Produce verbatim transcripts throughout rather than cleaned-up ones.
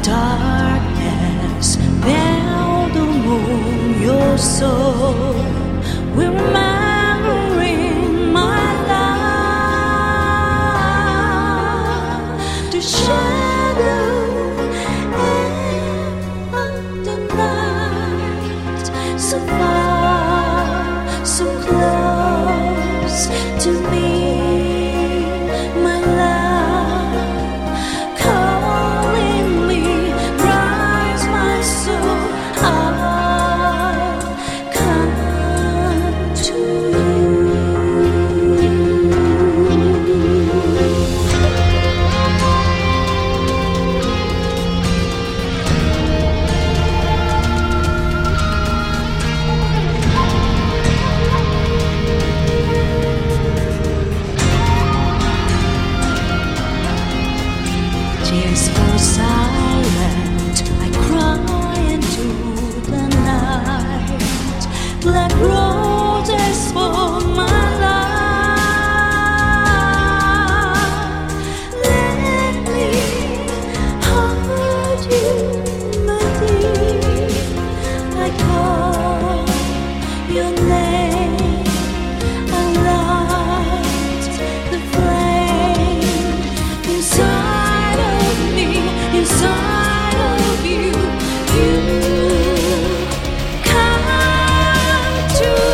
darkness, veil the moon, your soul will remembering my life. The shadow of the night, so far, so close to me, my love, calling me, rise my soul, I'll come to tears fall silent, I cry into the night. Black roses for my life. Let me hold you, my dear. I call your name, I light the flame inside of me, inside of you. You come to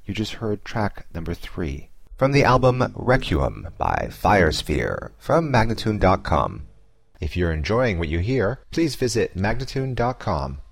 You just heard track number three from the album Requiem by Firesphere from Magnatune dot com. If you're enjoying what you hear, please visit Magnatune dot com